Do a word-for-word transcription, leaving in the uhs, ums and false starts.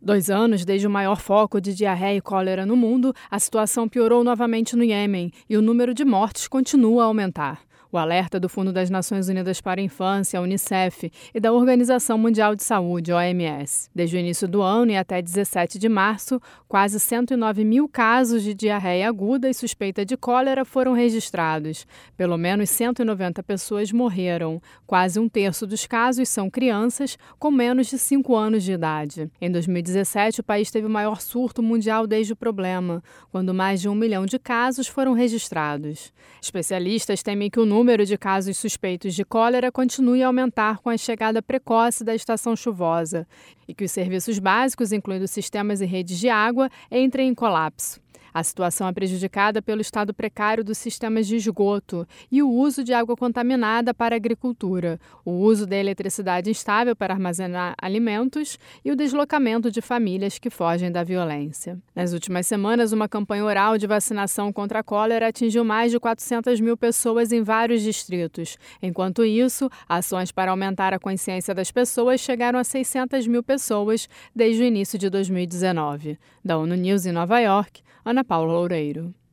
Dois anos desde o maior foco de diarreia e cólera no mundo, a situação piorou novamente no Iêmen e o número de mortes continua a aumentar. O alerta do Fundo das Nações Unidas para a Infância, a Unicef, e da Organização Mundial de Saúde, O M S. Desde o início do ano e até dezessete de março, quase cento e nove mil casos de diarreia aguda e suspeita de cólera foram registrados. Pelo menos cento e noventa pessoas morreram. Quase um terço dos casos são crianças com menos de cinco anos de idade. Em dois mil e dezessete, o país teve o maior surto mundial desde o problema, quando mais de um milhão de casos foram registrados. Especialistas temem que o número O número de casos suspeitos de cólera continue a aumentar com a chegada precoce da estação chuvosa e que os serviços básicos, incluindo sistemas e redes de água, entrem em colapso. A situação é prejudicada pelo estado precário dos sistemas de esgoto e o uso de água contaminada para a agricultura, o uso da eletricidade instável para armazenar alimentos e o deslocamento de famílias que fogem da violência. Nas últimas semanas, uma campanha oral de vacinação contra a cólera atingiu mais de quatrocentas mil pessoas em vários distritos. Enquanto isso, ações para aumentar a consciência das pessoas chegaram a seiscentas mil pessoas desde o início de dois mil e dezenove. Da ONU News em Nova York, Ana Paula Loureiro.